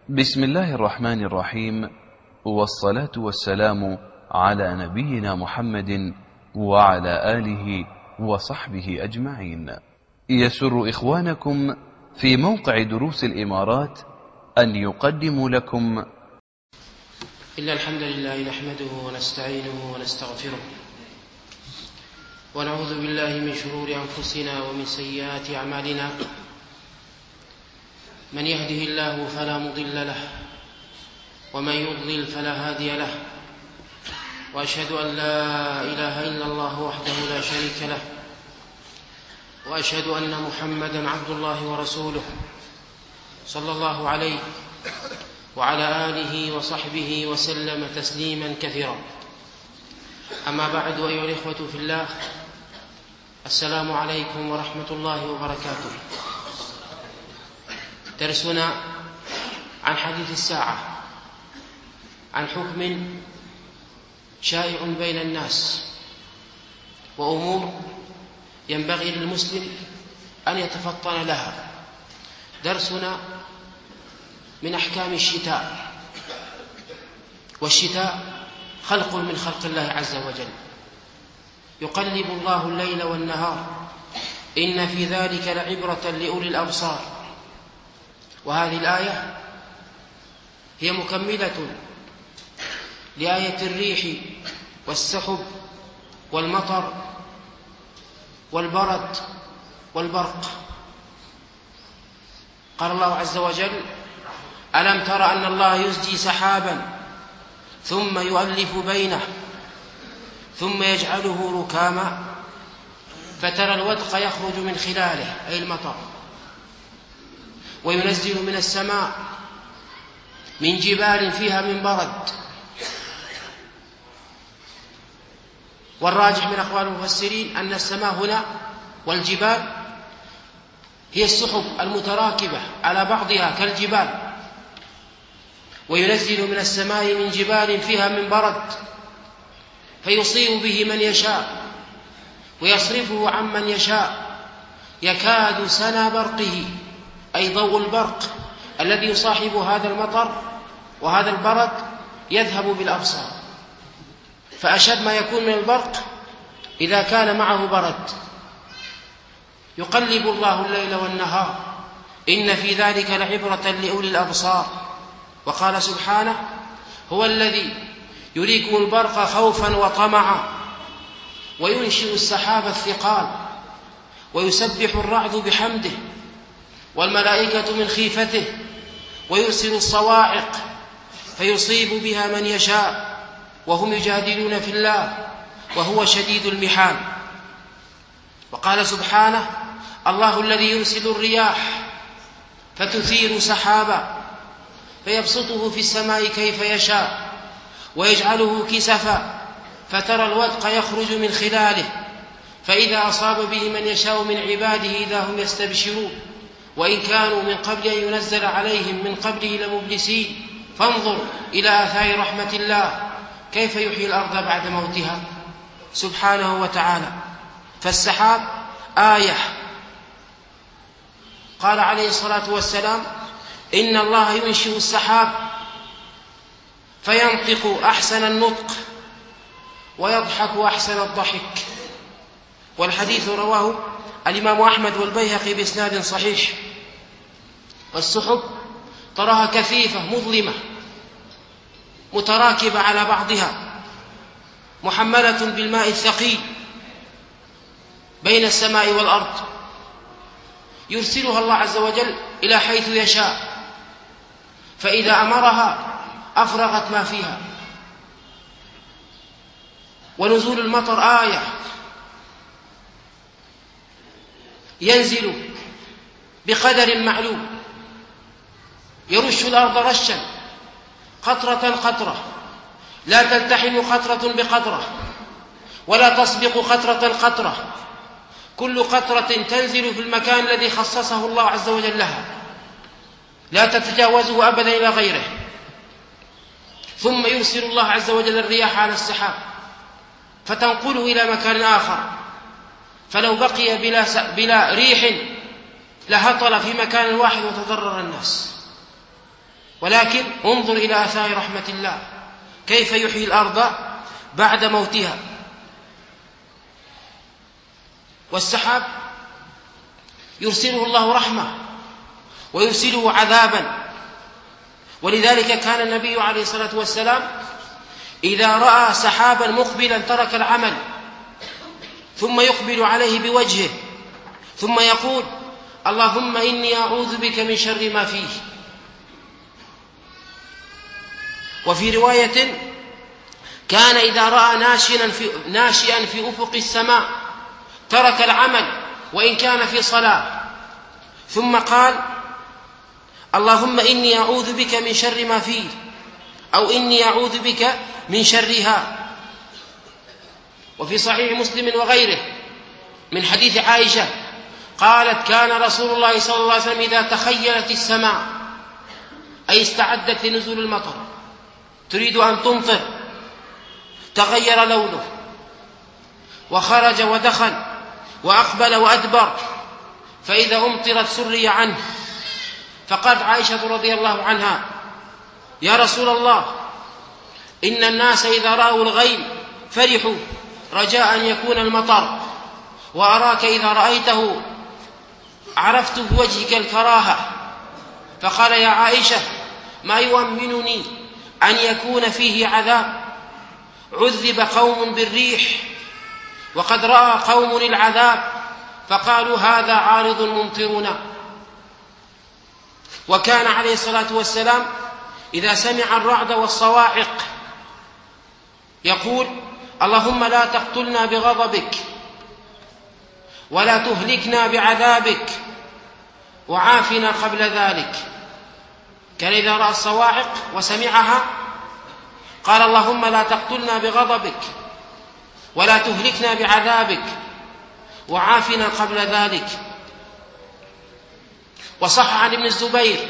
بسم الله الرحمن الرحيم، والصلاة والسلام على نبينا محمد وعلى آله وصحبه أجمعين. يسر إخوانكم في موقع دروس الإمارات أن يقدموا لكم إلا الحمد لله نحمده ونستعينه ونستغفره ونعوذ بالله من شرور أنفسنا ومن سيئات أعمالنا. من يهده الله فلا مضل له ومن يضلل فلا هادي له، وأشهد أن لا إله إلا الله وحده لا شريك له، وأشهد أن محمدا عبد الله ورسوله صلى الله عليه وعلى آله وصحبه وسلم تسليما كثيرا. أما بعد، أيها الإخوة في الله، السلام عليكم ورحمة الله وبركاته. درسنا عن حديث الساعة، عن حكم شائع بين الناس وأمور ينبغي للمسلم أن يتفطن لها. درسنا من أحكام الشتاء، والشتاء خلق من خلق الله عز وجل، يقلب الله الليل والنهار، إن في ذلك لعبرة لأولي الأبصار. وهذه الآية هي مكملة لآية الريح والسحب والمطر والبرد والبرق. قال الله عز وجل: ألم تر أن الله يزجي سحابا ثم يؤلف بينه ثم يجعله ركاما فترى الودق يخرج من خلاله، أي المطر، وينزل من السماء من جبال فيها من برد. والراجح من أقوال المفسرين أن السماء هنا والجبال هي السحب المتراكبة على بعضها كالجبال، وينزل من السماء من جبال فيها من برد فيصيب به من يشاء ويصرفه عمن يشاء، يكاد سنا برقه، أي ضوء البرق الذي يصاحب هذا المطر وهذا البرد يذهب بالأبصار. فأشد ما يكون من البرق إذا كان معه برد. يقلب الله الليل والنهار، إن في ذلك لعبرة لأولي الأبصار. وقال سبحانه: هو الذي يريكم البرق خوفا وطمعا وينشئ السحاب الثقال ويسبح الرعد بحمده والملائكة من خيفته ويرسل الصواعق فيصيب بها من يشاء وهم يجادلون في الله وهو شديد المحال. وقال سبحانه: الله الذي يرسل الرياح فتثير سحابا فيبسطه في السماء كيف يشاء ويجعله كسفا فترى الودق يخرج من خلاله فإذا أصاب به من يشاء من عباده إذا هم يستبشرون وإن كانوا من قبل أن ينزل عليهم من قبله لمبلسين فانظر إلى آثار رحمة الله كيف يحيي الأرض بعد موتها سبحانه وتعالى. فالسحاب آية. قال عليه الصلاة والسلام: إن الله ينشئ السحاب فينطق أحسن النطق ويضحك أحسن الضحك. والحديث رواه الإمام أحمد والبيهقي بإسناد صحيح. والسحب تراها كثيفة مظلمة متراكبة على بعضها محملة بالماء الثقيل بين السماء والأرض، يرسلها الله عز وجل إلى حيث يشاء، فإذا أمرها أفرغت ما فيها. ونزول المطر آية، ينزل بقدر معلوم، يرش الأرض رشا قطرة قطرة، لا تلتحم قطرة بقطرة ولا تسبق قطرة قطرة، كل قطرة تنزل في المكان الذي خصصه الله عز وجل لها، لا تتجاوزه أبدا إلى غيره. ثم يرسل الله عز وجل الرياح على السحاب فتنقله إلى مكان آخر، فلو بقي بلا ريح لهطل في مكان واحد وتضرر الناس. ولكن انظر إلى آثار رحمة الله كيف يحيي الأرض بعد موتها. والسحاب يرسله الله رحمة ويرسله عذابا، ولذلك كان النبي عليه الصلاة والسلام إذا رأى سحابا مقبلا ترك العمل ثم يقبل عليه بوجهه ثم يقول: اللهم إني أعوذ بك من شر ما فيه. وفي رواية: كان إذا رأى ناشئا في أفق السماء ترك العمل وإن كان في صلاة ثم قال: اللهم إني أعوذ بك من شر ما فيه، أو إني أعوذ بك من شرها. وفي صحيح مسلم وغيره من حديث عائشة قالت: كان رسول الله صلى الله عليه وسلم إذا تخيلت السماء، أي استعدت لنزول المطر، تريد أن تمطر، تغير لونه وخرج ودخل وأقبل وأدبر، فإذا أمطرت سري عنه، فقالت عائشة رضي الله عنها: يا رسول الله، إن الناس إذا رأوا الغيم فرحوا رجاء أن يكون المطر، وأراك إذا رأيته عرفت بوجهك الكراهة. فقال: يا عائشة، ما يؤمنني أن يكون فيه عذاب. عذب قوم بالريح وقد رأى قوم العذاب فقالوا: هذا عارض ممطرنا. وكان عليه الصلاة والسلام إذا سمع الرعد والصواعق يقول: اللهم لا تقتلنا بغضبك ولا تهلكنا بعذابك وعافنا قبل ذلك. كان إذا رأى الصواعق وسمعها قال: اللهم لا تقتلنا بغضبك ولا تهلكنا بعذابك وعافنا قبل ذلك. وصح عن ابن الزبير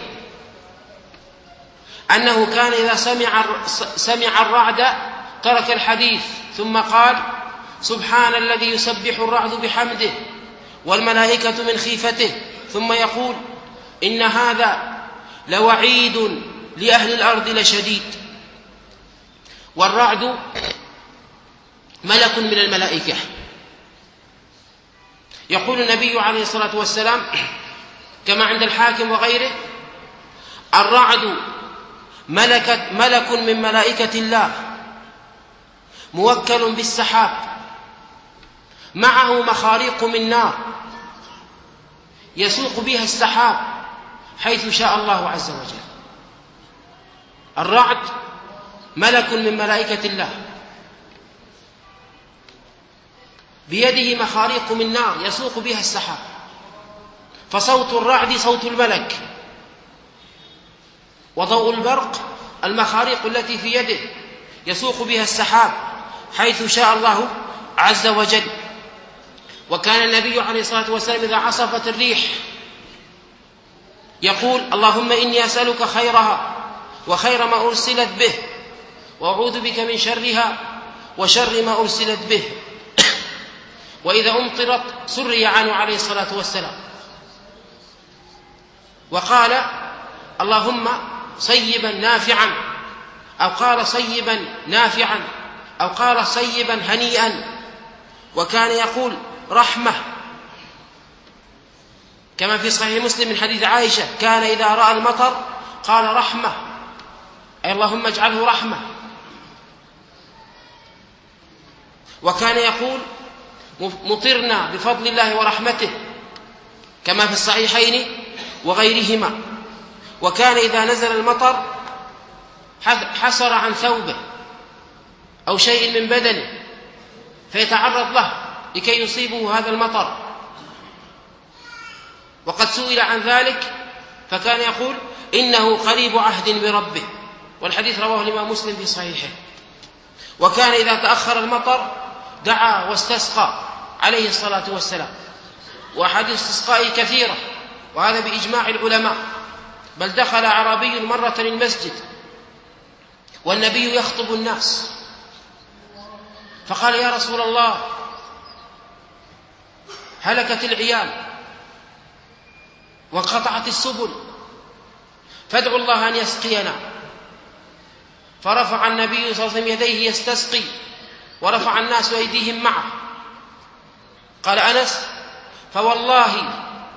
أنه كان إذا سمع الرعد ترك الحديث ثم قال: سبحان الذي يسبح الرعد بحمده والملائكة من خيفته، ثم يقول: إن هذا لوعيد لأهل الأرض لشديد. والرعد ملك من الملائكة. يقول النبي عليه الصلاة والسلام كما عند الحاكم وغيره: الرعد ملك من ملائكة الله موكل بالسحاب، معه مخاريق من نار يسوق بها السحاب حيث شاء الله عز وجل. الرعد ملك من ملائكة الله بيده مخاريق من نار يسوق بها السحاب، فصوت الرعد صوت الملك، وضوء البرق المخاريق التي في يده يسوق بها السحاب حيث شاء الله عز وجل. وكان النبي عليه الصلاة والسلام إذا عصفت الريح يقول: اللهم إني أسألك خيرها وخير ما أرسلت به، وأعوذ بك من شرها وشر ما أرسلت به. وإذا أمطرت سري عنه عليه الصلاة والسلام وقال: اللهم صيبا نافعا، أو قال صيبا نافعا، أو قال صيبا هنيئا. وكان يقول: رحمة، كما في صحيح مسلم من حديث عائشة: كان إذا رأى المطر قال: رحمة، أي اللهم اجعله رحمة. وكان يقول: مطرنا بفضل الله ورحمته، كما في الصحيحين وغيرهما. وكان إذا نزل المطر حسر عن ثوبه أو شيء من بدنه فيتعرض له لكي يصيبه هذا المطر. وقد سئل عن ذلك فكان يقول: إنه قريب عهد بربه، والحديث رواه الإمام مسلم في صحيحه. وكان إذا تأخر المطر دعا واستسقى عليه الصلاة والسلام، وأحاديث استسقائه كثيرة، وهذا بإجماع العلماء. بل دخل أعرابي مرة المسجد والنبي يخطب الناس فقال: يا رسول الله، هلكت العيال وانقطعت السبل، فادعوا الله أن يسقينا. فرفع النبي صلى الله عليه وسلم يديه يستسقي، ورفع الناس أيديهم معه. قال أنس: فوالله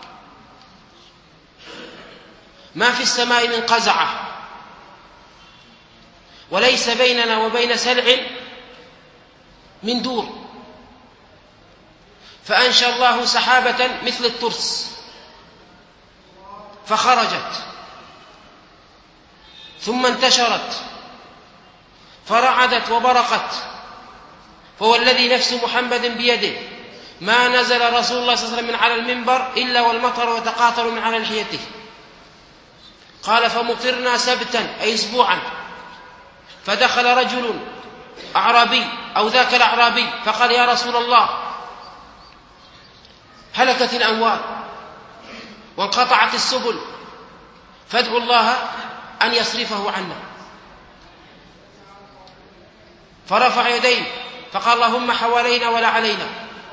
ما في السماء من قزعة، وليس بيننا وبين سلع من دور، فأنشى الله سحابة مثل الترس فخرجت، ثم انتشرت فرعدت وبرقت، فوالذي نفس محمد بيده ما نزل رسول الله صلى الله عليه وسلم من على المنبر إلا والمطر يتقاطر من على لحيته. قال: فمطرنا سبتا أي أسبوعا، فدخل رجل أعرابي أو ذاك الأعرابي فقال: يا رسول الله، هلكت الأموال وانقطعت السبل، فادعوا الله أن يصرفه عنا. فرفع يديه فقال: اللهم حوالينا ولا علينا،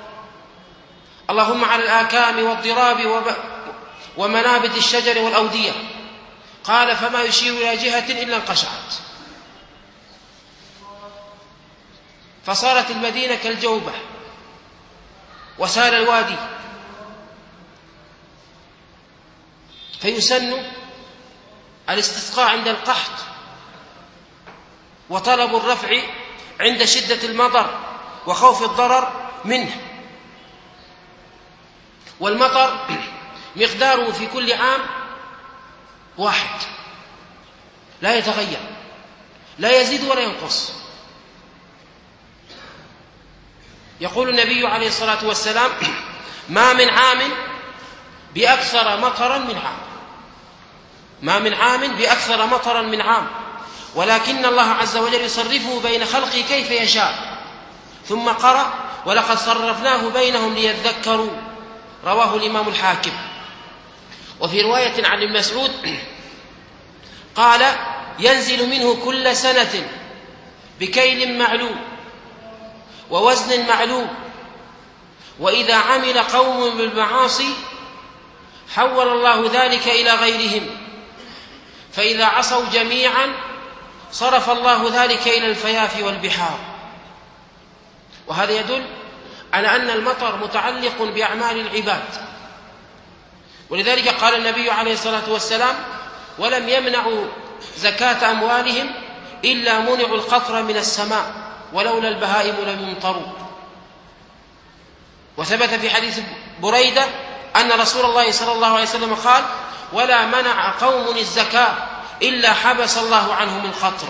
اللهم على الآكام والضراب ومنابت الشجر والأودية. قال: فما يشير إلى جهة إلا انقشعت، فصارت المدينة كالجوبة وسال الوادي. فيسن الاستسقاء عند القحط، وطلب الرفع عند شدة المطر وخوف الضرر منه. والمطر مقداره في كل عام واحد لا يتغير، لا يزيد ولا ينقص. يقول النبي عليه الصلاة والسلام: ما من عام بأكثر مطرا من عام، ما من عام بأكثر مطرا من عام، ولكن الله عز وجل يصرفه بين خلقه كيف يشاء. ثم قرأ: ولقد صرفناه بينهم ليذكروا. رواه الإمام الحاكم. وفي رواية عن ابن مسعود قال: ينزل منه كل سنة بكيل معلوم ووزن معلوم، وإذا عمل قوم بالمعاصي حول الله ذلك إلى غيرهم، فإذا عصوا جميعا صرف الله ذلك إلى الفيافي والبحار. وهذا يدل على أن المطر متعلق بأعمال العباد، ولذلك قال النبي عليه الصلاة والسلام: ولم يمنعوا زكاة أموالهم إلا منعوا القطر من السماء، ولولا البهائم لم يمطروا. وثبت في حديث بريدة أن رسول الله صلى الله عليه وسلم قال: ولا منع قوم الزكاة إلا حبس الله عنهم القطر.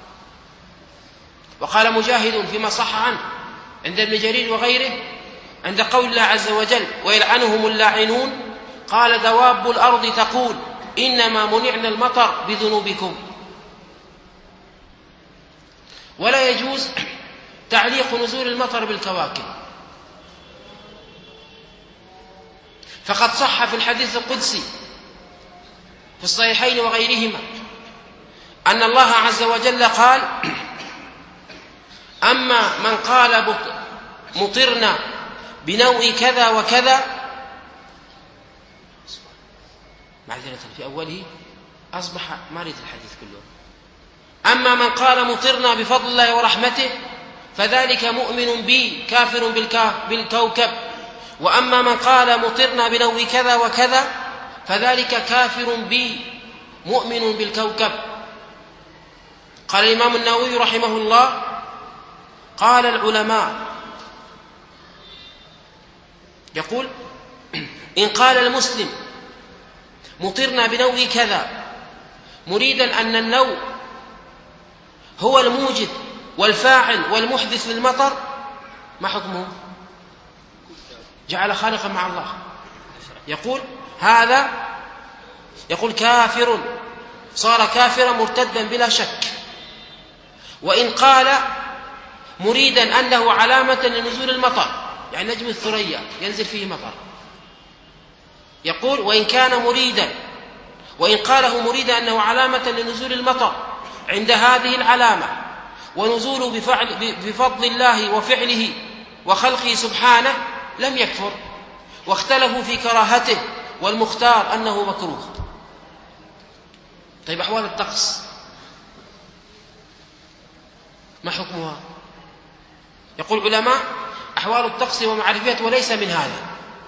وقال مجاهد فيما صح عنه عند ابن جرير وغيره عند قول الله عز وجل: ويلعنهم اللاعنون، قال: دواب الأرض تقول إنما منعنا المطر بذنوبكم. ولا يجوز تعليق نزول المطر بالكواكب، فقد صح في الحديث القدسي في الصحيحين وغيرهما أن الله عز وجل قال: أما من قال مطرنا بنوء كذا وكذا، معذرة في أوله أصبح مريض الحديث كله. أما من قال مطرنا بفضل الله ورحمته فذلك مؤمن بي كافر بالكوكب، وأما من قال مطرنا بنوء كذا وكذا فذلك كافر بي مؤمن بالكوكب. قال الإمام النووي رحمه الله: قال العلماء، يقول: إن قال المسلم مطرنا بنوء كذا مريدا أن النوء هو الموجد والفاعل والمحدث للمطر، ما حكمه؟ جعل خالقا مع الله. يقول هذا كافر، صار كافرا مرتدا بلا شك. وإن قال مريدا أنه علامة لنزول المطر، يعني نجم الثريا ينزل فيه مطر، يقول: وإن كان مريدا، وإن قاله مريدا أنه علامة لنزول المطر عند هذه العلامة ونزوله بفضل الله وفعله وخلقه سبحانه لم يكفر، واختلفوا في كراهته، والمختار أنه مكروه. طيب أحوال الطقس ما حكمها؟ يقول علماء أحوال الطقس ومعرفتها وليس من هذا،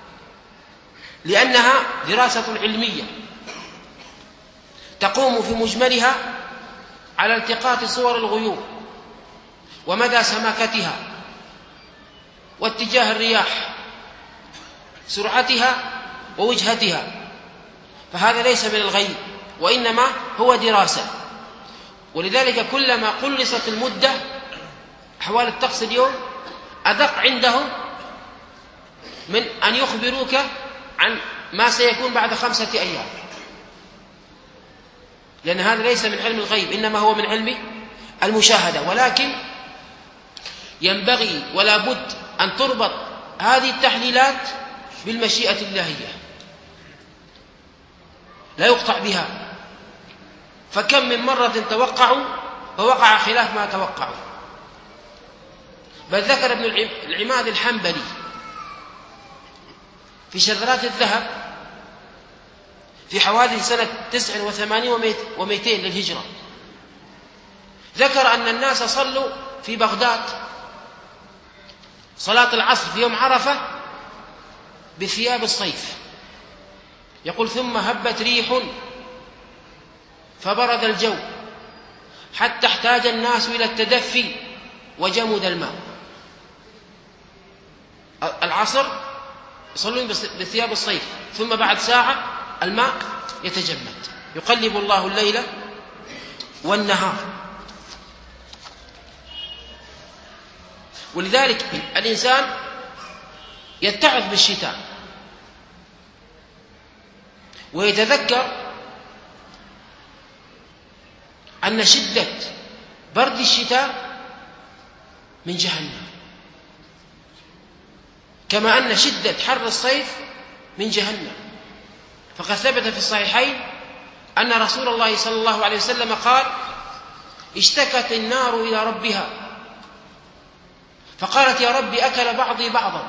لأنها دراسة علمية تقوم في مجملها على التقاط صور الغيوم ومدى سماكتها واتجاه الرياح سرعتها ووجهتها، فهذا ليس من الغيب وإنما هو دراسة. ولذلك كلما قلصت المدة أحوال الطقس اليوم أدق عندهم من أن يخبروك عن ما سيكون بعد 5 أيام، لأن هذا ليس من علم الغيب إنما هو من علم المشاهدة. ولكن ينبغي ولا بد أن تربط هذه التحليلات بالمشيئة اللهية، لا يقطع بها، فكم من مرة توقعوا فوقع خلاف ما توقعوا. بل ذكر ابن العماد الحنبلي في شذرات الذهب في حوادث سنة 89 و200 للهجرة، ذكر أن الناس صلوا في بغداد صلاة العصر في يوم عرفة بثياب الصيف. يقول ثم هبت ريح فبرد الجو حتى احتاج الناس إلى التدفي وجمد الماء. العصر يصلون بثياب الصيف، ثم بعد ساعة الماء يتجمد. يقلب الله الليل والنهار. ولذلك الإنسان يتعظ بالشتاء ويتذكر أن شدة برد الشتاء من جهنم، كما أن شدة حر الصيف من جهنم. فقد ثبت في الصحيحين أن رسول الله صلى الله عليه وسلم قال: اشتكت النار إلى ربها فقالت: يا رب أكل بعضي بعضا،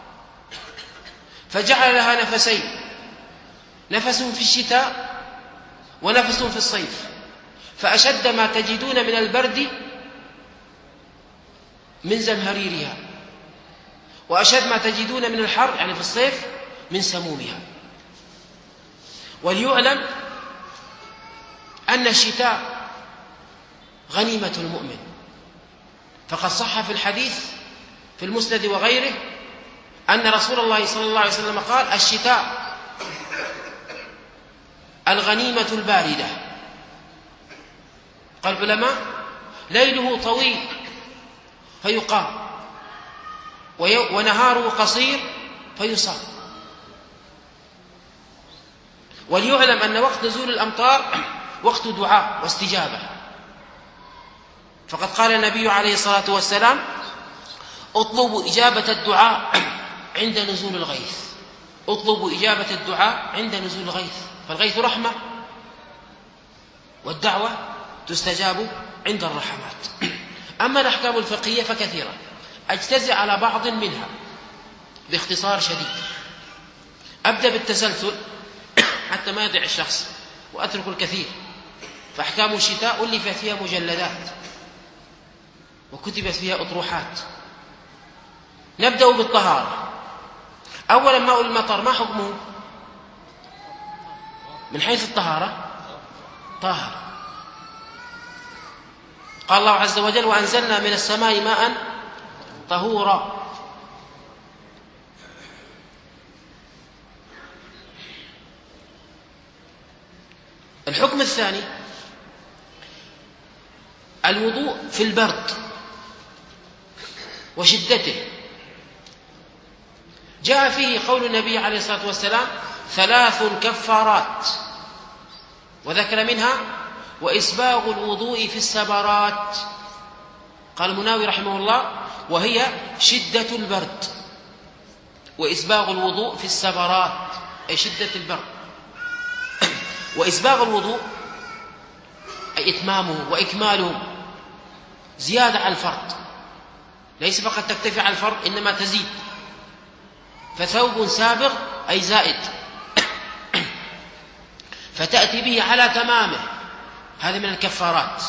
فجعل لها نفسين، نفس في الشتاء ونفس في الصيف، فأشد ما تجدون من البرد من زمهريرها، وأشد ما تجدون من الحر يعني في الصيف من سمومها. وليعلم أن الشتاء غنيمة المؤمن، فقد صح في الحديث في المسند وغيره أن رسول الله صلى الله عليه وسلم قال: الشتاء الغنيمة الباردة. قال العلماء: ليله طويل فيقام، ونهاره قصير فيصام. وليعلم أن وقت نزول الأمطار وقت دعاء واستجابة، فقد قال النبي عليه الصلاة والسلام: اطلبوا إجابة الدعاء عند نزول الغيث. اطلبوا إجابة الدعاء عند نزول الغيث، فالغيث رحمة والدعوة تستجاب عند الرحمات. أما الأحكام الفقهية فكثيرة، أجتزئ على بعض منها باختصار شديد. أبدأ بالتسلسل حتى ما يضيع الشخص وأترك الكثير. فأحكام الشتاء ألف فيها مجلدات وكتبت فيها أطروحات. نبدأ بالطهارة. أولا ماء المطر ما حكمه؟ من حيث الطهارة طاهر. قال الله عز وجل: وأنزلنا من السماء ماء طهورا. الحكم الثاني الوضوء في البرد وشدته. جاء فيه قول النبي عليه الصلاة والسلام: 3 كفارات، وذكر منها: وإسباغ الوضوء في السبرات. قال المناوي رحمه الله: وهي شدة البرد. وإسباغ الوضوء في السبرات أي شدة البرد. وإسباغ الوضوء أي إتمامه وإكماله، زيادة على الفرض، ليس فقط تكتفي على الفرض إنما تزيد. فثوب سابغ أي زائد، فتأتي به على تمامه هذه من الكفارات.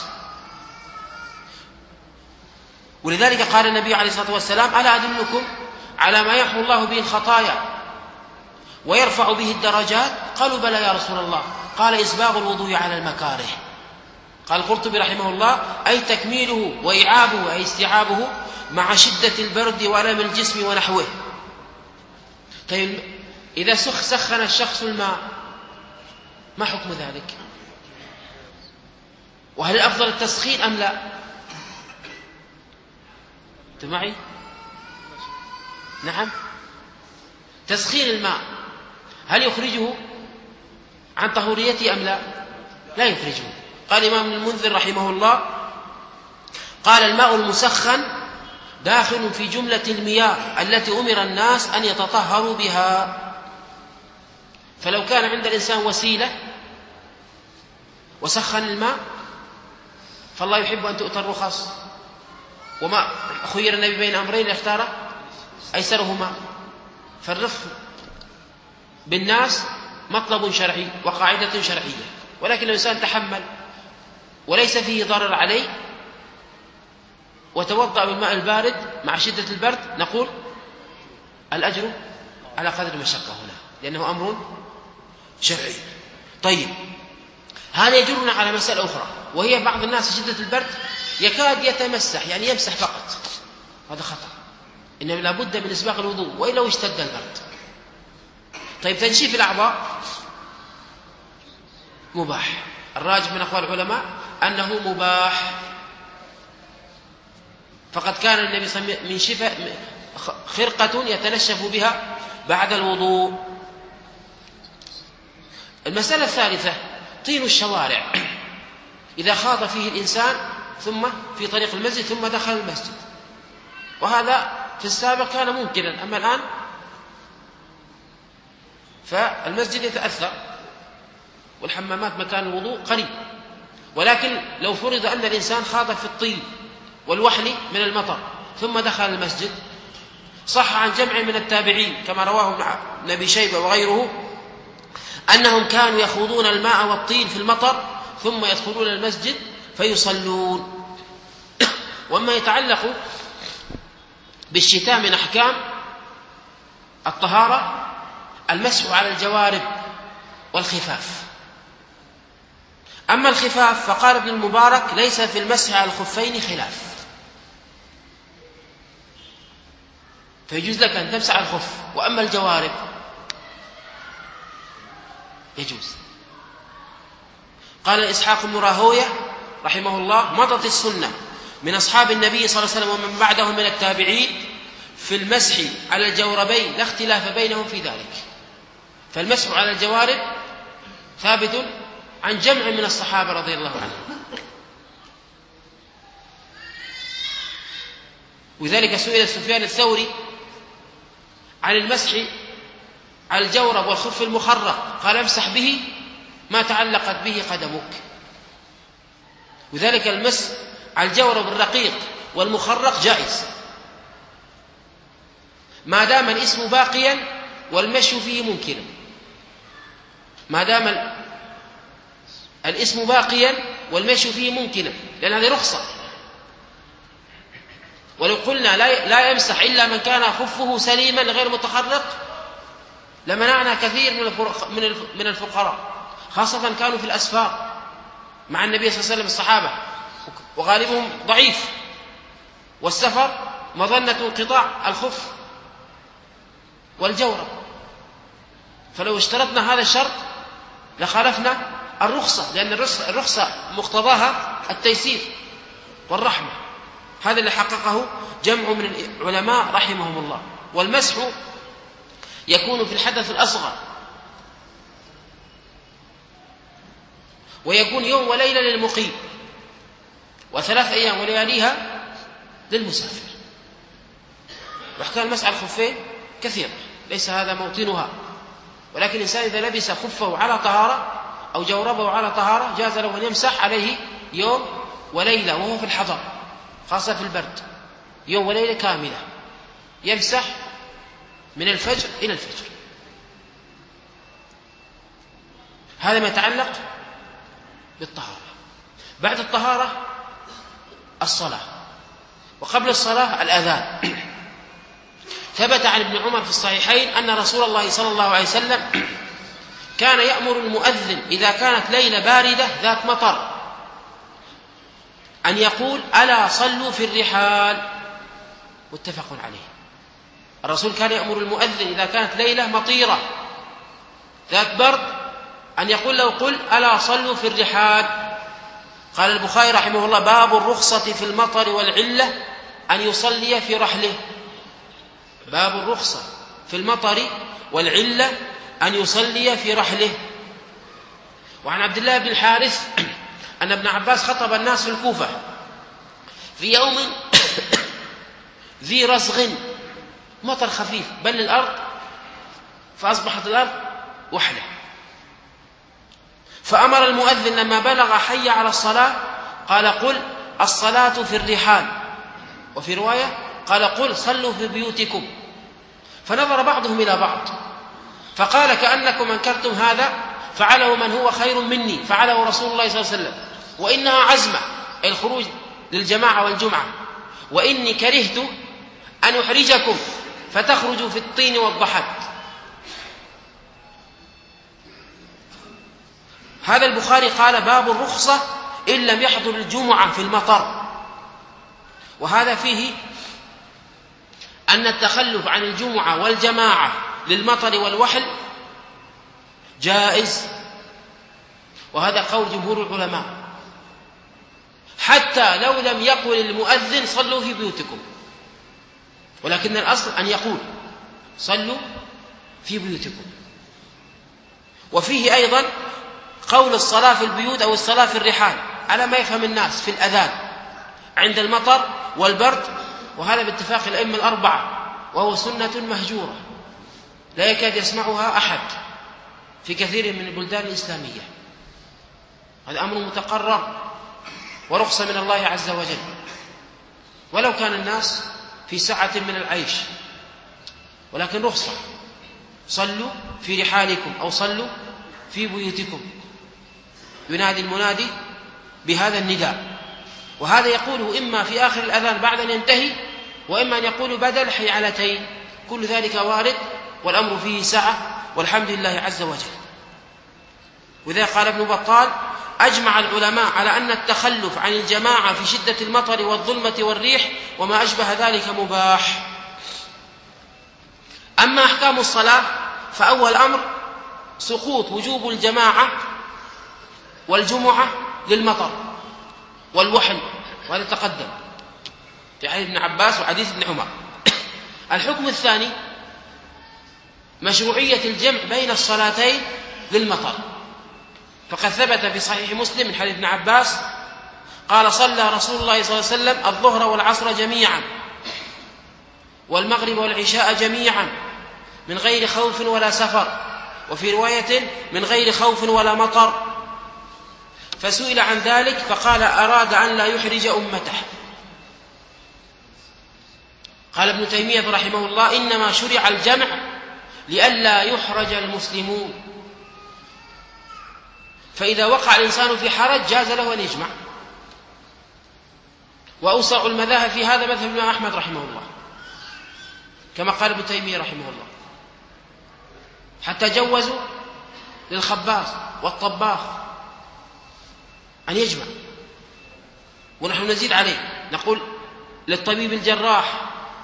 ولذلك قال النبي عليه الصلاة والسلام: ألا أدلكم على ما يحمو الله به الخطايا ويرفع به الدرجات؟ قالوا: بلى يا رسول الله. قال: إسباغ الوضوء على المكاره. قال القرطبي رحمه الله: أي تكميله وإيعابه أي استيعابه مع شدة البرد وألم الجسم ونحوه. طيب إذا سخن الشخص الماء ما حكم ذلك؟ وهل الأفضل التسخين أم لا؟ أنت معي؟ نعم. تسخين الماء هل يخرجه عن طهوريته أم لا؟ لا يخرجه. قال الإمام المنذر رحمه الله: قال: الماء المسخن داخل في جملة المياه التي أمر الناس أن يتطهروا بها. فلو كان عند الإنسان وسيلة وسخن الماء فالله يحب أن تؤتى الرخص، وما خير النبي بين أمرين اختار أيسرهما. فالرفق بالناس مطلب شرعي وقاعدة شرعية، ولكن الإنسان تحمل وليس فيه ضرر عليه وتوضأ بالماء البارد مع شدة البرد، نقول الأجر على قدر المشقة هنا، لأنه أمر شرعي. طيب، هذا يجرنا على مسألة أخرى، وهي بعض الناس شدة البرد يكاد يتمسح، يعني يمسح فقط. هذا خطأ. إنما لابد من إسباغ الوضوء وإلا واشتد البرد. طيب، تنشيف الأعضاء مباح. الراجح من أقوال العلماء أنه مباح. فقد كان النبي صلى الله عليه وسلم من شفاء خرقة يتنشف بها بعد الوضوء. المسألة الثالثة: طين الشوارع. إذا خاض فيه الإنسان ثم في طريق المسجد ثم دخل المسجد، وهذا في السابق كان ممكنا، أما الآن فالمسجد يتأثر والحمامات مكان الوضوء قريب. ولكن لو فرض أن الإنسان خاض في الطين والوحل من المطر ثم دخل المسجد، صح عن جمع من التابعين كما رواه ابن أبي شيبة وغيره أنهم كانوا يخوضون الماء والطين في المطر ثم يدخلون المسجد فيصلون. وما يتعلق بالشتاء من أحكام الطهارة: المسح على الجوارب والخفاف. أما الخفاف فقال ابن المبارك: ليس في المسح على الخفين خلاف، فيجوز لك أن تمسح على الخف. وأما الجوارب يجوز. قال إسحاق بن راهوية رحمه الله: مضت السنة من أصحاب النبي صلى الله عليه وسلم ومن بعدهم من التابعين في المسح على الجوربين، لا اختلاف بينهم في ذلك. فالمسح على الجوارب ثابت عن جمع من الصحابة رضي الله عنهم. وذلك سئل سفيان الثوري عن المسح على الجورب والخف المخرق، قال: امسح به ما تعلقت به قدمك. وذلك المسح على الجورب الرقيق والمخرق جائز ما دام الاسم باقيا والمشي فيه ممكنا. ما دام الاسم باقيا والمشي فيه ممكنا، لأن هذه رخصة. ولو قلنا لا يمسح إلا من كان خفه سليما غير متخرق لمنعنا كثير من الفقراء، خاصة كانوا في الأسفار مع النبي صلى الله عليه وسلم الصحابة، وغالبهم ضعيف، والسفر مظنة انقطاع الخف والجورب. فلو اشترطنا هذا الشرط لخالفنا الرخصة، لأن الرخصة مقتضاها التيسير والرحمة. هذا اللي حققه جمع من العلماء رحمهم الله. والمسح يكون في الحدث الأصغر، ويكون يوم وليلة للمقيم، و3 أيام ولياليها للمسافر. وأحكام المسح على الخفين كثيرة، ليس هذا موطنها، ولكن الإنسان إذا لبس خفه على طهارة أو جوربه على طهارة جاز له أن يمسح عليه يوم وليلة وهو في الحضر، خاصة في البرد، يوم وليلة كاملة يمسح من الفجر إلى الفجر. هذا ما يتعلق بالطهارة. بعد الطهارة الصلاة، وقبل الصلاة الأذان. ثبت عن ابن عمر في الصحيحين أن رسول الله صلى الله عليه وسلم كان يأمر المؤذن إذا كانت ليلة باردة ذات مطر أن يقول: ألا صلوا في الرحال. متفق عليه. الرسول كان يأمر المؤذن إذا كانت ليلة مطيرة ذات برد أن يقول له: قل ألا صلوا في الرحال. قال البخاري رحمه الله: باب الرخصة في المطر والعلة أن يصلي في رحله. باب الرخصة في المطر والعلة أن يصلي في رحله. وعن عبد الله بن الحارث أن ابن عباس خطب الناس في الكوفة في يوم ذي رزغ، مطر خفيف بل الأرض، فأصبحت الأرض وحلة. فأمر المؤذن لما بلغ حي على الصلاة قال: قل الصلاة في الرحال. وفي رواية قال: قل صلوا في بيوتكم. فنظر بعضهم إلى بعض فقال: كأنكم أنكرتم هذا، فعله من هو خير مني، فعله رسول الله صلى الله عليه وسلم، وإنها عزمة، أي الخروج للجماعة والجمعة، وإني كرهت أن أحرجكم فتخرجوا في الطين والضحك. هذا البخاري قال: باب الرخصة إن لم يحضر الجمعة في المطر. وهذا فيه أن التخلف عن الجمعة والجماعة للمطر والوحل جائز، وهذا قول جمهور العلماء، حتى لو لم يقل المؤذن صلوا في بيوتكم، ولكن الأصل أن يقول صلوا في بيوتكم. وفيه أيضا قول الصلاة في البيوت أو الصلاة في الرحال على ما يفهم الناس في الأذان عند المطر والبرد، وهذا باتفاق الأئمة الأربعة، وهو سنة مهجورة لا يكاد يسمعها أحد في كثير من البلدان الإسلامية. هذا أمر متقرر ورخصة من الله عز وجل، ولو كان الناس في سعة من العيش، ولكن رخصة. صلوا في رحالكم أو صلوا في بيوتكم. ينادي المنادي بهذا النداء، وهذا يقوله إما في آخر الأذان بعد أن ينتهي، وإما أن يقول بدل حيعلتين. كل ذلك وارد، والأمر فيه سعة، والحمد لله عز وجل. وإذا قال ابن بطال: أجمع العلماء على أن التخلف عن الجماعة في شدة المطر والظلمة والريح وما أشبه ذلك مباح. أما أحكام الصلاة فأول أمر سقوط وجوب الجماعة والجمعة للمطر والوحل، وهذا تقدم في حديث ابن عباس وحديث ابن عمر. الحكم الثاني مشروعية الجمع بين الصلاتين للمطر، فقد ثبت في صحيح مسلم من حديث ابن عباس قال: صلى رسول الله صلى الله عليه وسلم الظهر والعصر جميعا والمغرب والعشاء جميعا من غير خوف ولا سفر، وفي رواية من غير خوف ولا مطر. فسئل عن ذلك فقال: أراد أن لا يحرج أمته. قال ابن تيمية رحمه الله: إنما شرع الجمع لئلا يحرج المسلمون، فإذا وقع الإنسان في حرج جاز له أن يجمع. وأوسع المذاهب في هذا مذهب الإمام أحمد رحمه الله، كما قال ابن تيمية رحمه الله، حتى جوزوا للخباز والطباخ أن يجمع. ونحن نزيد عليه نقول للطبيب الجراح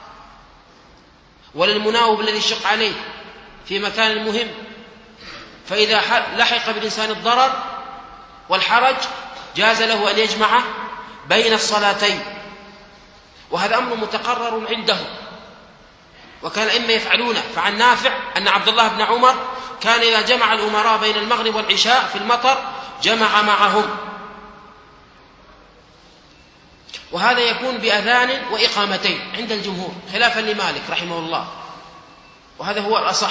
وللمناوب الذي يشق عليه في مكان مهم، فإذا لحق بالإنسان الضرر والحرج جاز له أن يجمع بين الصلاتين، وهذا أمر متقرر عنده، وكان الأئمة يفعلونه. فعن نافع أن عبد الله بن عمر كان إذا جمع الأمراء بين المغرب والعشاء في المطر جمع معهم، وهذا يكون بأذان وإقامتين عند الجمهور خلافا لمالك رحمه الله، وهذا هو الأصح،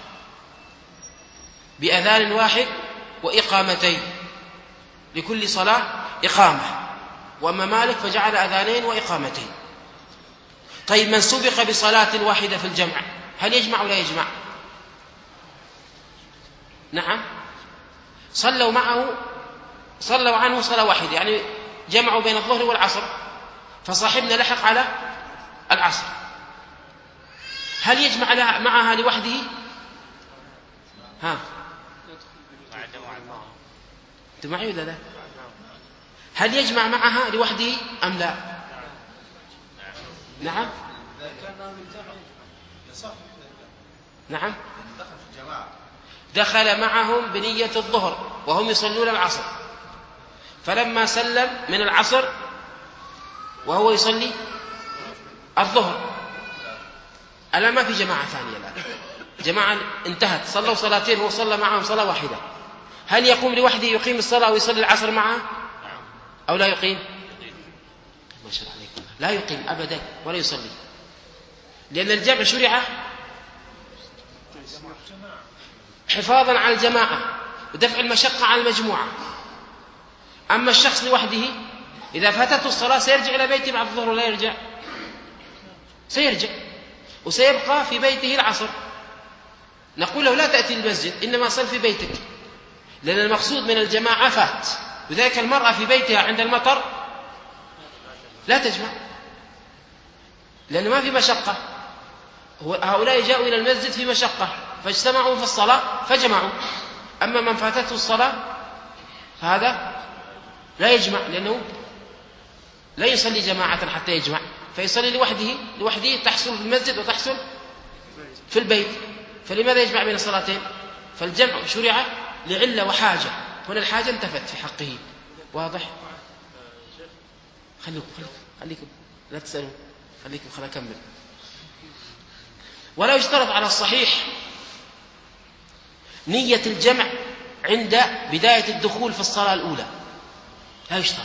بأذان واحد وإقامتين، لكل صلاة إقامة. وأما مالك فجعل أذانين وإقامتين. طيب، من سبق بصلاة واحدة في الجمع هل يجمع ولا يجمع؟ نعم، صلوا معه صلوا عنه صلاة واحدة، يعني جمعوا بين الظهر والعصر، فصاحبنا لحق على العصر، هل يجمع معها لوحده؟ ها أنتم معي ولا لا؟ هل يجمع معها لوحده أم لا؟ نعم نعم، دخل معهم بنية الظهر وهم يصلون العصر، فلما سلم من العصر وهو يصلي الظهر، الآن ما في جماعة ثانية، الآن جماعة انتهت، صلوا صلاتين وهو صلى معهم صلاة واحدة، هل يقوم لوحده يقيم الصلاة ويصلي العصر معه أو لا يقيم؟ ما شاء الله عليكم، لا يقيم أبدا ولا يصلي، لأن الجمع شرع حفاظا على الجماعة ودفع المشقة على المجموعة. أما الشخص لوحده إذا فاتته الصلاة سيرجع إلى بيته بعد الظهر ولا يرجع؟ سيرجع وسيبقى في بيته العصر، نقول له لا تأتي المسجد، إنما صل في بيتك، لأن المقصود من الجماعة فات، وذلك المرأة في بيتها عند المطر لا تجمع لأن ما في مشقة، هؤلاء جاءوا إلى المسجد في مشقة فاجتمعوا في الصلاة فجمعوا، أما من فاتته الصلاة فهذا لا يجمع، لأنه لا يصلي جماعة حتى يجمع، فيصلي لوحده تحصل في المسجد وتحصل في البيت، فلماذا يجمع بين الصلاتين؟ فالجمع شرع لعلة وحاجة، هنا الحاجة انتفت في حقه. واضح؟ خليكم لا تسألوا، خليكم خلينا أكمل. ولا يشترط على الصحيح نية الجمع عند بداية الدخول في الصلاة الأولى، لا يشترط،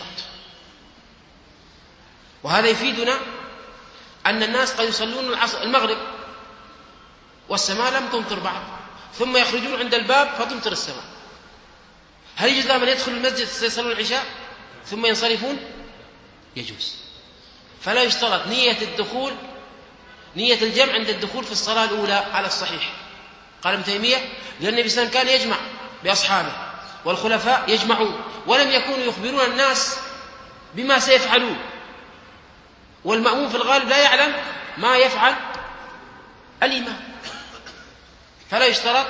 وهذا يفيدنا أن الناس قد يصلون المغرب والسماء لم تمطر بعد، ثم يخرجون عند الباب فتمطر السماء، هل يجوز لهم أن يدخلوا المسجد يصلون العشاء ثم ينصرفون؟ يجوز. فلا يشترط نية الجمع عند الدخول في الصلاة الأولى على الصحيح. قال ابن تيمية لأن النبي صلى الله عليه وسلم كان يجمع بأصحابه والخلفاء يجمعون، ولم يكونوا يخبرون الناس بما سيفعلون، والمأموم في الغالب لا يعلم ما يفعل الإمام، فلا يشترط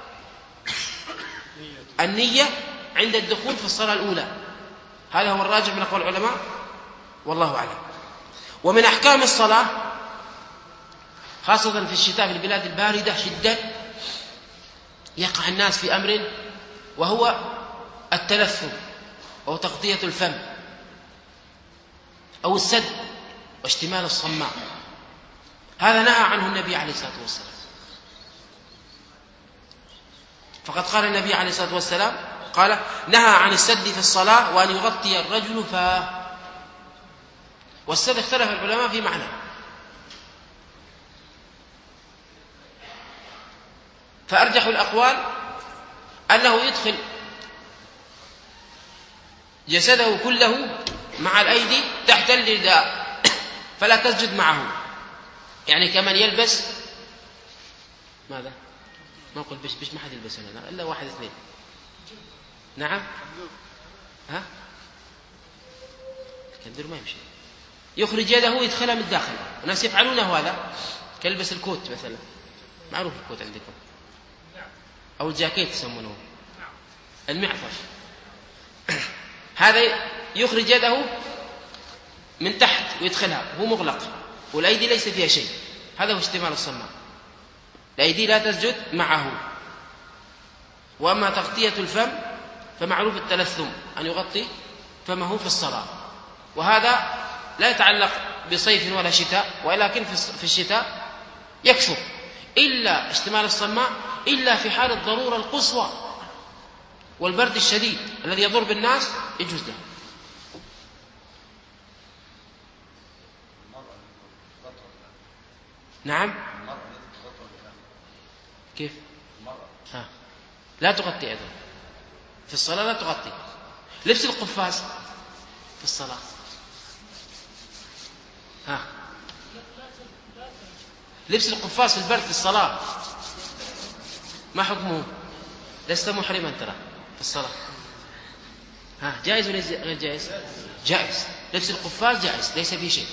النية عند الدخول في الصلاة الأولى، هذا هو الراجح من أقوال العلماء والله أعلم. ومن أحكام الصلاة خاصة في الشتاء في البلاد الباردة جدا يقع الناس في أمر وهو التلثم أو تغطية الفم أو السد واشتمال الصماء، هذا نهى عنه النبي عليه الصلاة والسلام، فقد قال النبي عليه الصلاة والسلام قال نهى عن السد في الصلاة وأن يغطي الرجل فاه، والسد اختلف العلماء في معنى، فأرجح الأقوال أنه يدخل جسده كله مع الأيدي تحت الرداء فلا تسجد معه، يعني كمن يلبس ماذا؟ ما نقول بش ما حد يلبس هنا إلا واحد اثنين. نعم ها الكندر ما يمشي، يخرج يده ويدخلها من الداخل، الناس يفعلونه هذا، كيلبس الكوت مثلا، معروف الكوت عندكم أو الجاكيت يسمونه المعطف، هذا يخرج يده من تحت ويدخلها وهو مغلق والأيدي ليس فيها شيء، هذا هو اشتمال الصماء، الأيدي لا تسجد معه. وأما تغطية الفم فمعروف التلثم أن يغطي فمه في الصلاة، وهذا لا يتعلق بصيف ولا شتاء، ولكن في الشتاء يكثر، إلا اشتمال الصماء إلا في حال الضرورة القصوى والبرد الشديد الذي يضر بالناس يجوز له. نعم كيف؟ لا تغطي أيضا في الصلاة، لا تغطي. لبس القفاز في الصلاة لبس القفاز في البرد في الصلاة ما حكمه؟ لست محرما ترى في الصلاة، ها جائز ولا غير جائز؟ جائز. لبس القفاز جائز ليس فيه شيء،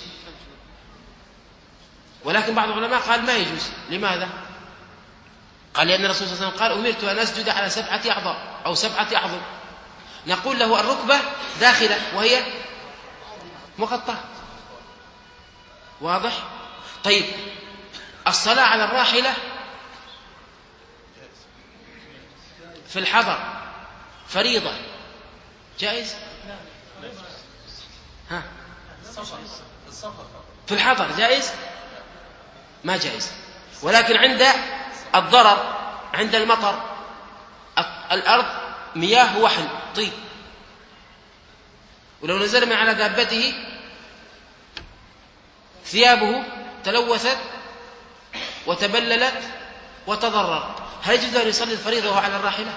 ولكن بعض العلماء قال ما يجوز. لماذا؟ قال لأن الرسول صلى الله عليه وسلم قال أمرت أن أسجد على 7 أعضاء أو 7 أعظم. نقول له الركبة داخلة وهي مغطاة. واضح؟ طيب الصلاة على الراحلة في الحضر فريضة جائز؟ ها في الحضر جائز؟ ما جائز. ولكن عند الضرر، عند المطر، الأرض مياه وحل طين، ولو نزل من على دابته ثيابه تلوثت وتبللت وتضرر، هل يجوز أن يصلي الفريضة وهو على الراحلة؟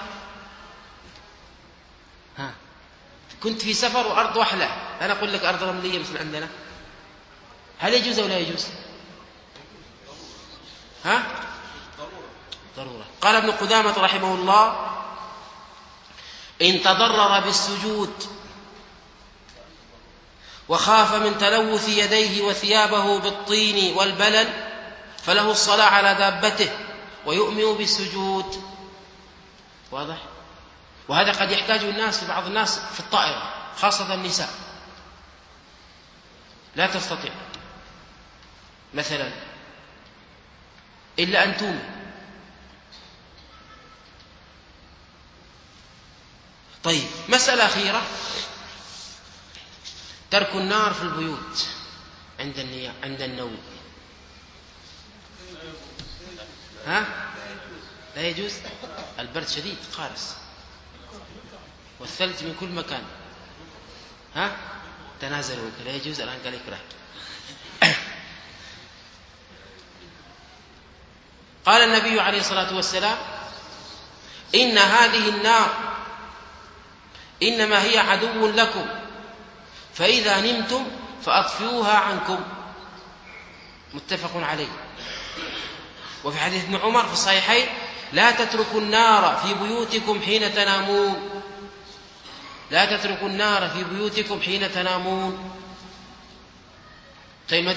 ها كنت في سفر وأرض وحلة، أنا أقول لك أرض رملية مثل عندنا، هل يجوز أو لا يجوز؟ ها ضرورة. قال ابن قدامة رحمه الله إن تضرر بالسجود وخاف من تلوث يديه وثيابه بالطين والبلل فله الصلاة على دابته ويؤمن بالسجود. واضح؟ وهذا قد يحتاج الناس، بعض الناس في الطائرة خاصة النساء لا تستطيع مثلا إلا أن تومي. طيب مسألة أخيرة، ترك النار في البيوت عند النوم. ها لا يجوز، البرد شديد قارس والثلج من كل مكان. ها تنازلوا، لا يجوز الآن قال يكره. قال النبي عليه الصلاة والسلام إن هذه النار إنما هي عدو لكم فإذا نمتم فأطفئوها عنكم. متفق عليه. وفي حديث ابن عمر في الصحيحين لا تتركوا النار في بيوتكم حين تنامون، لا تتركوا النار في بيوتكم حين تنامون. طيب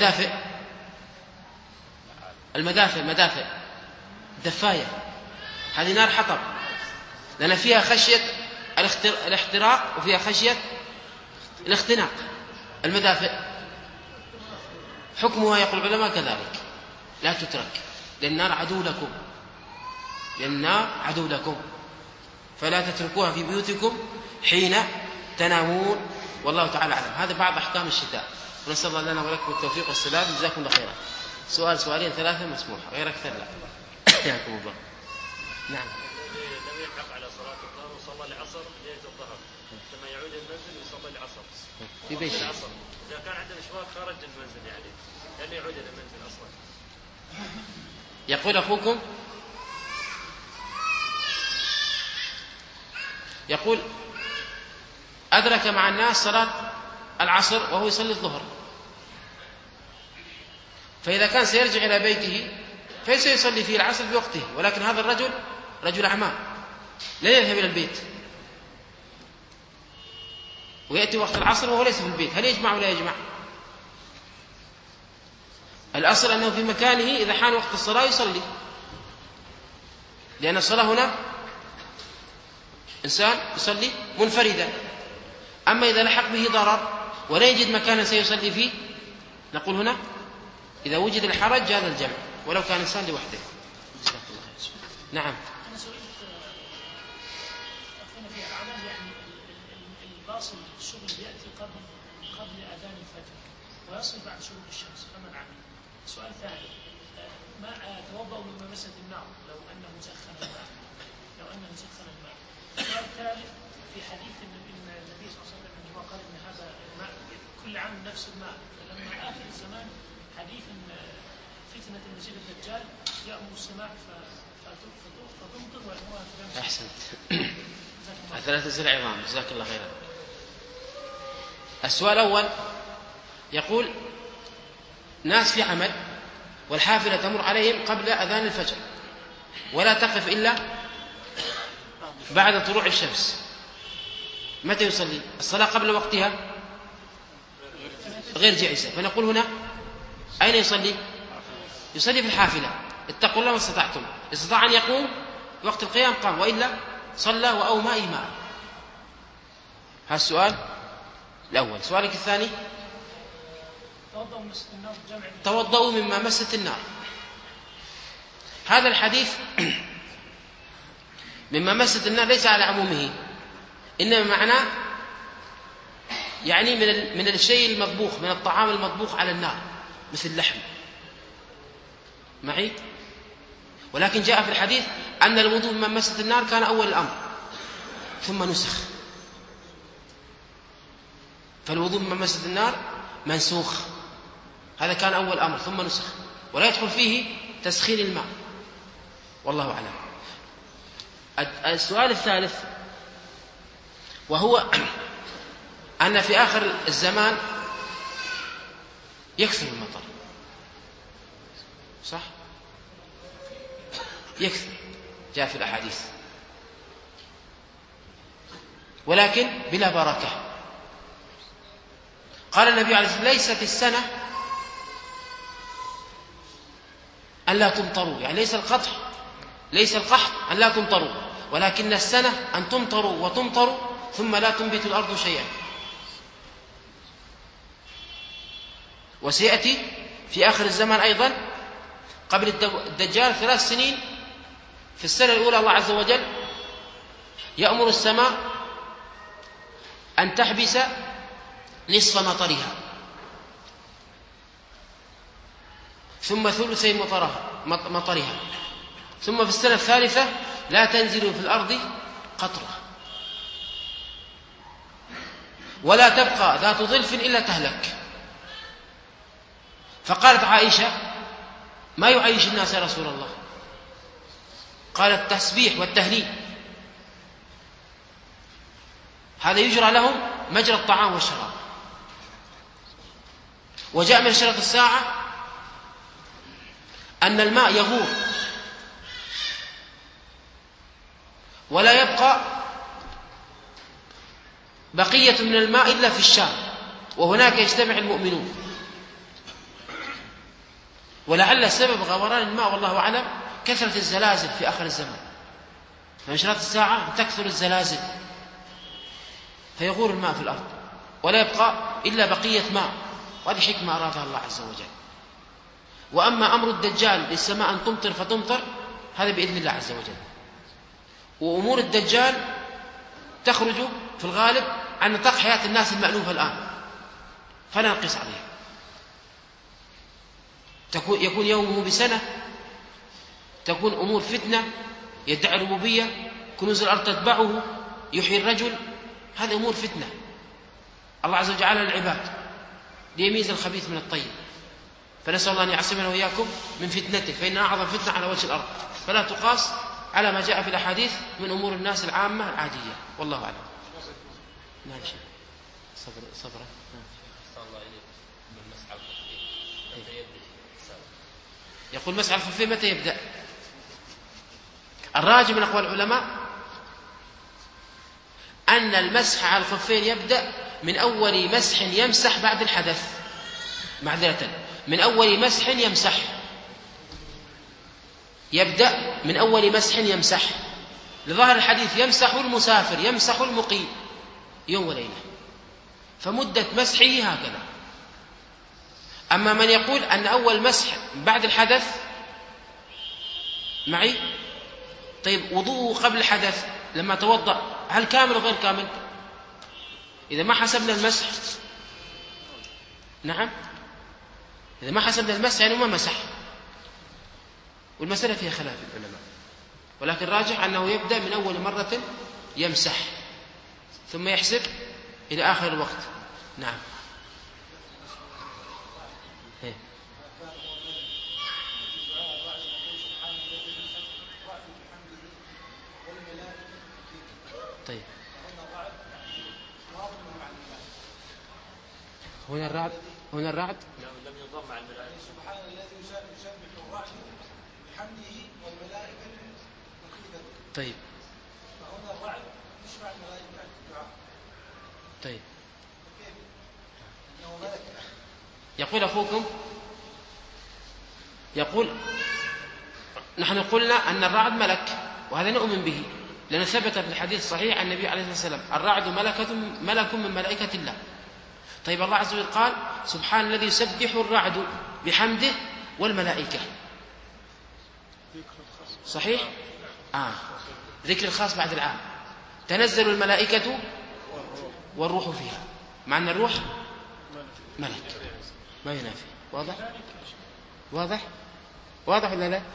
المدافع دفاية، هذه نار حطب، لأن فيها خشية الاحتراق وفيها خشية الاختناق. المدافع حكمها يقول العلماء كذلك لا تترك، لأن النار عدو لكم، فلا تتركوها في بيوتكم حين تنامون. والله تعالى أعلم. هذا بعض أحكام الشتاء، ونسأل الله لنا ولكم التوفيق والسلام. جزاكم الله خيرا. سؤالين 3 مسموح، غير أكثر لا. يحكم الله. نعم. لم يلحق على صلاة الظهر وصلى العصر ليلة الظهر، ثم يعود المنزل ويصلي العصر في بيته. إذا كان عنده مشوار خارج المنزل يعني لن يعود إلى المنزل أصلا. يقول أخوكم يقول أدرك مع الناس صلاة العصر وهو يصلي الظهر، فإذا كان سيرجع إلى بيته فسيصلي فيه العصر في وقته، ولكن هذا الرجل رجل أعمال لا يذهب إلى البيت ويأتي وقت العصر وهو ليس في البيت، هل يجمع ولا يجمع؟ الأصل أنه في مكانه إذا حان وقت الصلاة يصلي، لأن الصلاة هنا إنسان يصلي منفردا. أما إذا لحق به ضرر ولا يجد مكانا سيصلي فيه نقول هنا إذا وجد الحرج جاز الجمع ولو كان إنسان لوحده. نعم. أنا سئلت أخونا في الأعمال يعني الباصل الشغل يأتي قبل أذان الفجر ويصل بعد شروق الشمس فمن عمل. سؤال ثاني، ما توضأ من ممسة النار لو أنه سخن الماء. السؤال الثالث، في حديث النبي صلى الله عليه وسلم عندما قال إن هذا الماء كل عام نفس الماء، فلما آخر الزمان حديث فتنة المسيح الدجال يأمر السماء فتمطر ويأمرها فتمطر. أحسنت. 3 أسئلة عظام، جزاك الله خيرا. السؤال الأول يقول ناس في عمل والحافلة تمر عليهم قبل أذان الفجر ولا تقف إلا بعد طلوع الشمس، متى يصلي؟ الصلاة قبل وقتها غير جائزة، فنقول هنا أين يصلي؟ يصلي في الحافلة. اتقوا الله ما استطعتم، استطاع أن يقوم وقت القيام قام، وإلا صلى وأومى إيماء. هذا السؤال الأول. سؤالك الثاني: توضؤوا مما مست النار. هذا الحديث مما مست النار ليس على عمومه، إنما معناه يعني من الشيء المطبوخ، من الطعام المطبوخ على النار مثل اللحم معي. ولكن جاء في الحديث أن الوضوء مما مست النار كان أول الأمر ثم نسخ، فالوضوء مما مست النار منسوخ، هذا كان أول أمر ثم نسخ، ولا يدخل فيه تسخين الماء، والله أعلم. السؤال الثالث وهو أن في آخر الزمان يكثر المطر، صح؟ يكثر، جاء في الأحاديث، ولكن بلا بركة. قال النبي عليه الصلاة والسلام: ليست السنة أن لا تمطروا، يعني ليس القحط أن لا تمطروا، ولكن السنة أن تمطروا وتمطروا ثم لا تنبت الأرض شيئا. وسيأتي في آخر الزمان أيضا قبل الدجال 3 سنين، في السنة الأولى الله عز وجل يأمر السماء أن تحبس نصف مطرها ثم ثلثي مطرها، ثم في السنة الثالثة لا تنزل في الأرض قطرة ولا تبقى ذات ظلف إلا تهلك. فقالت عائشة: ما يعيش الناس يا رسول الله؟ قال: التسبيح والتهليل، هذا يجرى لهم مجرى الطعام والشراب. وجاء من شرط الساعة أن الماء يغور ولا يبقى بقية من الماء إلا في الشام، وهناك يجتمع المؤمنون. ولعل سبب غوران الماء والله أعلم كثرة الزلازل في آخر الزمان، فمن شرط الساعة تكثر الزلازل فيغور الماء في الأرض ولا يبقى إلا بقية ماء، وهذه حكمة أرادها الله عز وجل. وأما أمر الدجال للسماء أن تمطر فتمطر، هذا بإذن الله عز وجل. وأمور الدجال تخرج في الغالب عن نطاق حياة الناس المألوفة الآن، فلا نقيس عليها. يكون يومه بسنة، تكون أمور فتنة، يدعي الربوبية، كنوز الأرض تتبعه، يحيي الرجل، هذه أمور فتنة الله عز وجل على العباد ليميز الخبيث من الطيب. فنسأل الله أن يعصمنا وإياكم من فتنته، فإن أعظم فتنة على وجه الأرض، فلا تقاس على ما جاء في الأحاديث من أمور الناس العامة العادية، والله أعلم. نعم شيء صبرا. يقول مسح الخفين متى يبدأ؟ الراجح من أقوال العلماء أن المسح على الخفين يبدأ من أول مسح يمسح بعد الحدث، معذرة، من أول مسح يمسح، يبدأ من أول مسح يمسح، لظاهر الحديث يمسح المسافر يمسح المقيم يوم وليلة، فمدة مسحه هكذا. أما من يقول أن أول مسح بعد الحدث معي، طيب وضوءه قبل الحدث لما توضأ هل كامل أو غير كامل؟ إذا ما حسبنا المسح، نعم، إذا ما حسبنا المسح يعني ما مسح، والمسألة فيها خلاف العلماء، ولكن الراجح أنه يبدأ من أول مرة يمسح ثم يحسب إلى آخر الوقت. نعم. طيب هنا الرعد لم ينضم مع الملائكة. سبحان الذي يسبح الرعد بحمده والملائكة وكذا. طيب فهنا الرعد يشبع الملائكة في الدعاء. طيب يقول أخوكم، يقول نحن قلنا أن الرعد ملك، وهذا نؤمن به لأنه ثبت في الحديث الصحيح عن النبي عليه الصلاة والسلام الرعد ملك من ملائكة الله. طيب الله عز وجل قال سبحان الذي يسبح الرعد بحمده والملائكة، صحيح؟ ذكر الخاص بعد العام. تنزل الملائكة والروح فيها، مع أن الروح ملك ما ينافي. واضح؟ واضح؟ واضح ولا لا؟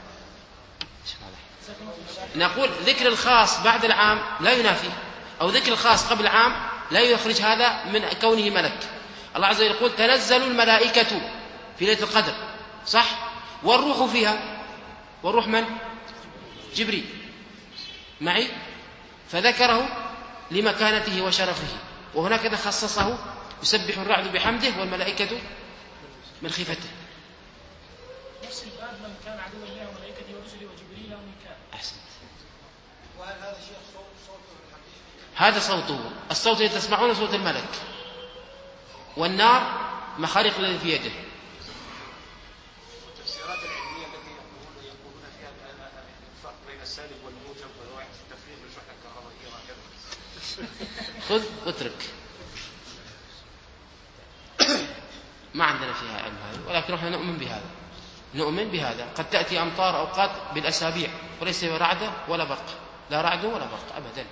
نقول ذكر الخاص بعد العام لا ينافي، أو ذكر الخاص قبل العام لا يخرج هذا من كونه ملك. الله عز وجل يقول تنزل الملائكة في ليلة القدر، صح؟ والروح فيها، والروح من؟ جبريل معي، فذكره لمكانته وشرفه. وهناك إذا خصصه يسبح الرعد بحمده والملائكة من خيفته. نفس الباب من كان عدوا الله وملائكته ورسله وجبريل وميكال. أحسنت. وهل هذا شيخ صوته الحقيقي؟ هذا صوته، الصوت الذي تسمعونه صوت الملك، والنار مخارق الذي في يده. التفسيرات العلمية التي يقولون فيها الفرق بين السالب والموجب والتفريق بالشحنة الكهربائية وهكذا. خذ واترك، ما عندنا فيها علم هذا، ولكن نحن نؤمن بهذا، نؤمن بهذا. قد تأتي أمطار أوقات بالأسابيع وليس رعد ولا برق، لا رعد ولا برق أبدا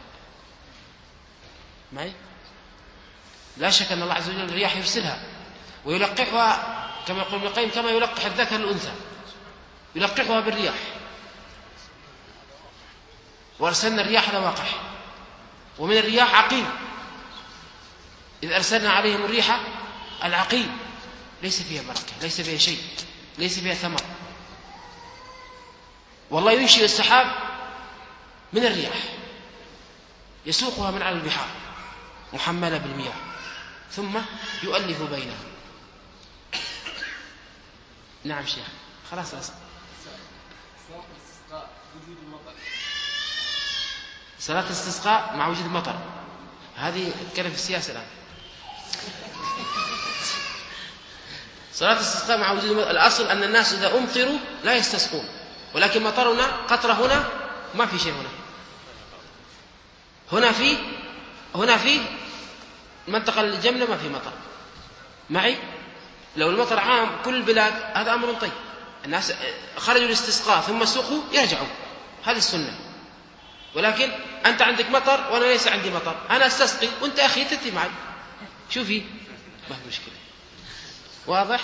معي. لا شك أن الله عز وجل الرياح يرسلها ويلقحها كما يقول ابن القيم كما يلقح الذكر الأنثى، يلقحها بالرياح. وأرسلنا الرياح لواقح، ومن الرياح عقيم، إذ أرسلنا عليهم الريح العقيم ليس فيها بركة، ليس فيها شيء، ليس فيها ثمر. والله ينشئ السحاب من الرياح يسوقها من على البحار محملة بالمياه ثم يؤلف بينها. نعم شيخ، خلاص صلاة الاستسقاء مع وجود المطر، هذه نتكلم في السياسة الآن. صلاة الاستسقاء مع وجود المطر، الأصل أن الناس إذا أمطروا لا يستسقون، ولكن مطرنا قطرة هنا ما في شيء هنا في منطقة الجملة ما في مطر معي. لو المطر عام كل البلاد هذا أمر طيب، الناس خرجوا الاستسقاء ثم سقوا يرجعوا، هذه السنة. ولكن أنت عندك مطر وأنا ليس عندي مطر، أنا أستسقي وأنت أخي تأتي معي، شوفي ما في مشكلة. واضح؟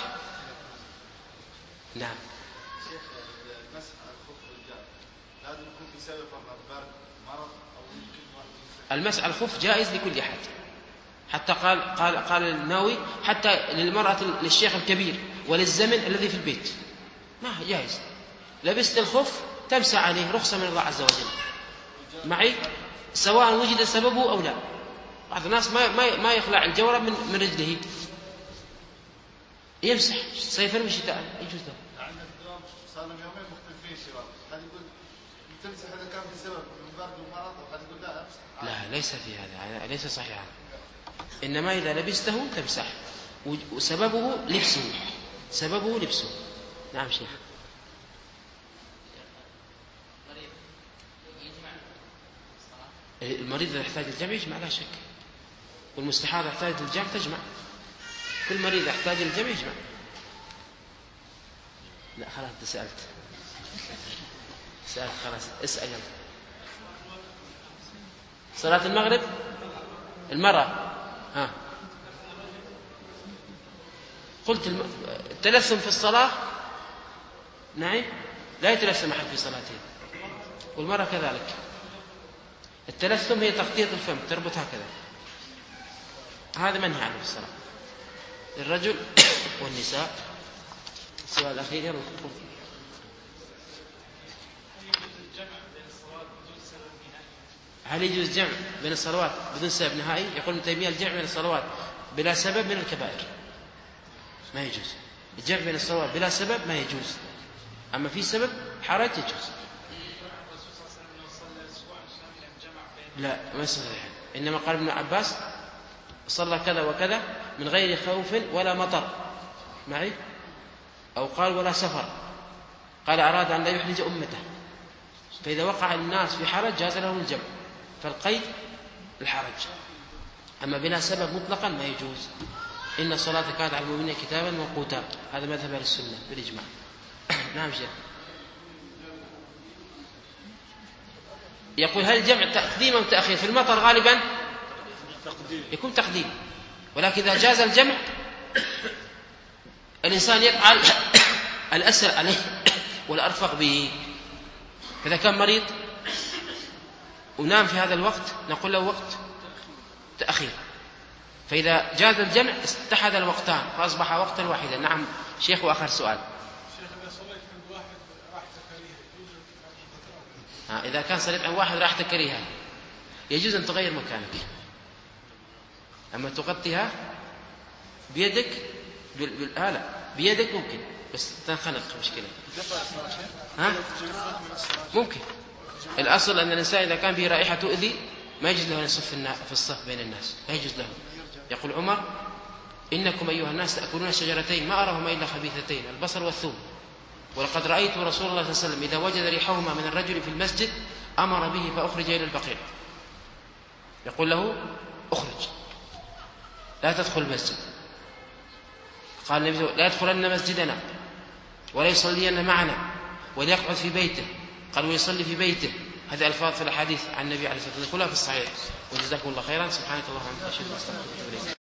نعم. شيخ المسح على الخف والرجال لازم يكون في سبب برد مرض أو يمكن المسح على الخف جائز لكل أحد، حتى قال النووي حتى للمرأة للشيخ الكبير وللزمن الذي في البيت ما جائز. لبست الخف تمسح عليه، رخصة من الله عز وجل معي، سواء وجد سببه أو لا. بعض الناس ما يخلع الجورب من رجله، يمسح صيفا وشتاء يجوز له. صار لهم يومين مختلفين شباب، هذا يقول تمسح إذا كان في سبب من برد ومرض، وهذا يقول لا امسح. لا ليس في هذا، ليس صحيحا. إنما إذا لبسته تمسح، وسببه لبسه. نعم شيخ. المريض إذا يحتاج الجمع يجمع لا شك، والمستحاض يحتاج الجمع تجمع، كل مريض يحتاج الجمع يجمع. لا خلاص أنت سألت خلاص اسأل. صلاة المغرب المرأة قلت التلثم في الصلاة نعم لا يتلثم أحد في صلاته، والمرأة كذلك. التلثم هي تغطية الفم، تربط هكذا، هذا منهي عنه في الصلاة للرجل والنساء. السؤال الأخير يلا. هل يجوز الجمع بين الصلوات بدون سبب نهائي؟ يقول ابن تيمية الجمع بين الصلوات بلا سبب من الكبائر، ما يجوز. الجمع بين الصلوات بلا سبب ما يجوز، أما في سبب حرج يجوز. لا ما يستطيع، إنما قال ابن عباس صلى كذا وكذا من غير خوف ولا مطر معي، أو قال ولا سفر، قال أراد أن لا يحرج أمته، فإذا وقع الناس في حرج جاز لهم الجمع، فالقيد الحرج. أما بلا سبب مطلقا ما يجوز. إن الصلاة كانت على المؤمنين كتابا موقوتا، هذا مذهب أهل السنة بالإجماع. نعم شيخ. يقول هل الجمع تقديم أم تأخير؟ في المطر غالبا يكون تقديم، ولكن إذا جاز الجمع الإنسان يفعل الأسر عليه والأرفق به. فإذا كان مريض ونام في هذا الوقت نقول له وقت تأخير، فإذا جاز الجمع اتحد الوقتان فأصبح وقتا واحدا. نعم شيخ. وآخر سؤال، إذا كان صليت عن واحد راحة كريهة يجوز أن تغير مكانك، أما تغطيها بيدك بالآلة بيدك ممكن، بس تنخنق مشكلة. ممكن. الأصل أن الإنسان إذا كان به رائحة تؤذي ما يجوز له أن يصف في الصف بين الناس، لا يجوز له. يقول عمر إنكم أيها الناس تأكلون شجرتين ما أراهما إلا خبيثتين، البصل والثوم، ولقد رأيت رسول الله صلى الله عليه وسلم إذا وجد ريحهما من الرجل في المسجد أمر به فأخرج إلى البقيع، يقول له أخرج لا تدخل المسجد. قال النبي لا يدخلن مسجدنا ولا يصلين معنا وليقعد في بيته، قال ويصلي في بيته. هذه ألفاظ في الأحاديث عن النبي عليه الصلاة والسلام كلها في الصحيح. وجزاكم الله خيرا. سبحانك اللهم وبحمدك أشهد أن لا إله إلا أنت.